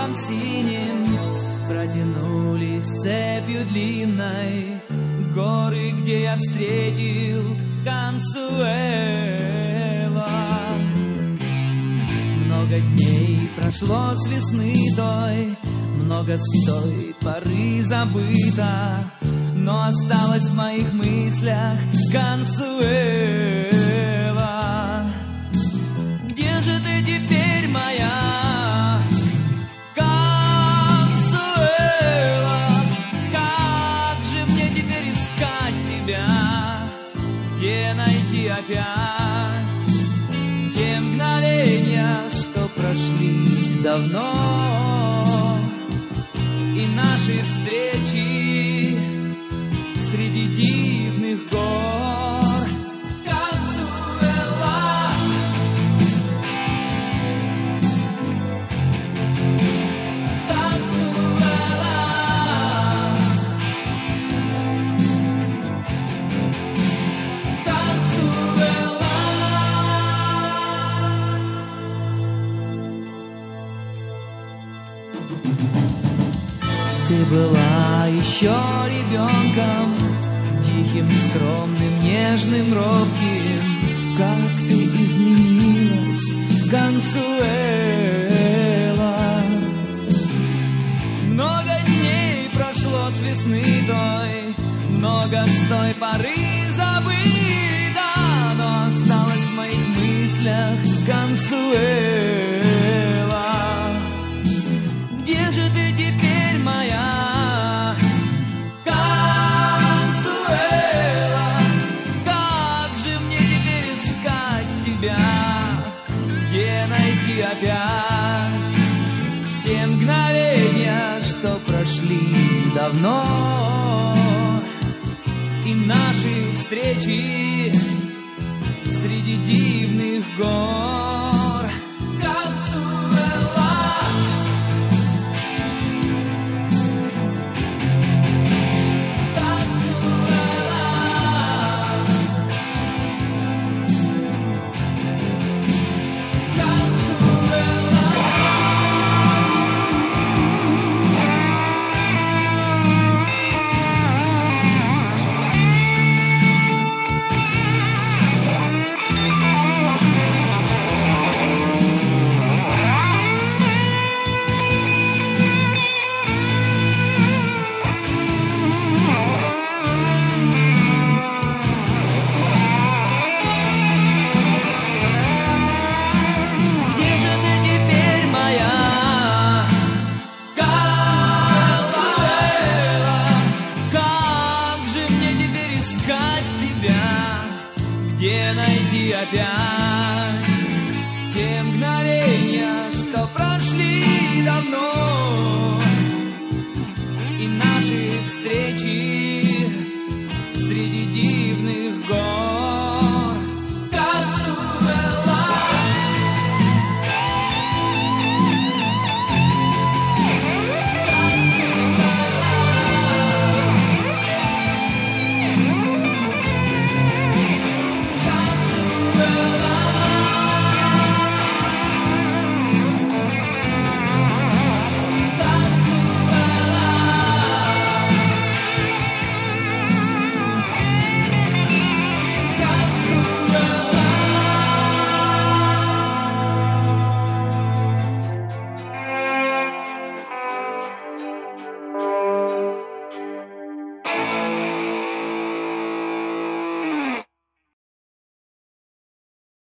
небом синим протянулись цепью длинной горы, где я встретил Консуэла. Много дней прошло с весны той, много с той поры забыто, но осталось в моих мыслях Консуэла. Где же ты теперь, моя Консуэла? Как же мне теперь искать тебя? Где найти опять те мгновения, что прошли давно, и наши встречи среди дивных гор? Консуэла, Консуэла, Консуэла. Ты была еще ребенком, тихим, скромным, нежным, робким. Как ты изменилась, Консуэла. Много дней прошло с весны той, много с той поры забыто, но осталось в моих мыслях Консуэла. Где же ты теперь, моя Консуэла? Как же мне теперь искать тебя? Где найти опять те мгновения, что прошли давно, и наши встречи среди дивных гор? Консуэла, опять те мгновения, что прошли давно, и наши встречи